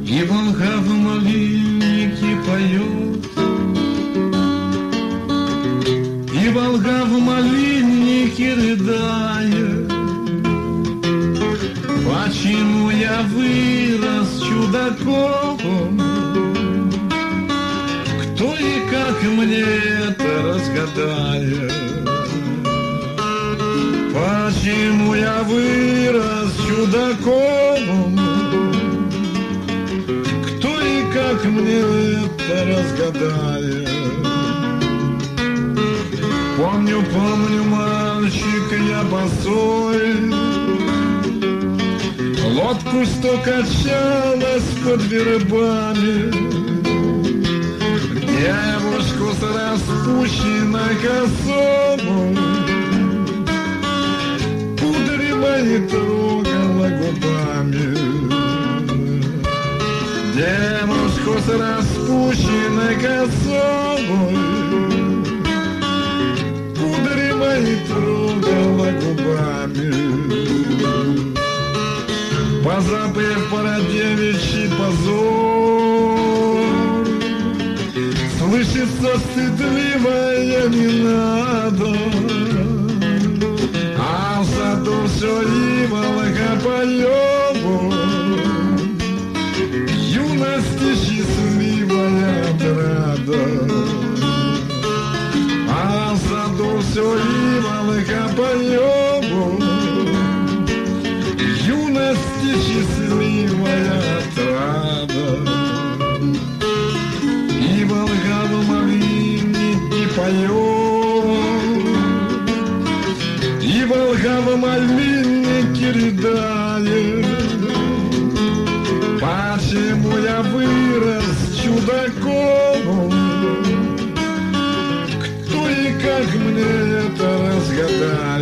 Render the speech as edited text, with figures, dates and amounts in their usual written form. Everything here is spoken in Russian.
И волга в малиннике поет, и волга в малиннике рыдает. Почему я вырос чудаком? Кто и как мне это разгадает? Почему я вырос чудаком? Кто и как мне это разгадает? Помню, мальчик, я босой, лодку сто качалась под вербами, девушку с распущенной косой пудрила и трогала губами. Девушку с распущенной косой пудрила и трогала губами. Позабыв про девичий позор, слышится стыдливая не надо, а в саду все иволга поет, юности счастливая отрада. А в саду все иволга поет, юности счастливая отрада. И волга в малиннике поет, и волга в малиннике рыдает. Почему я вырос чудаком? Кто и как мне это разгадает?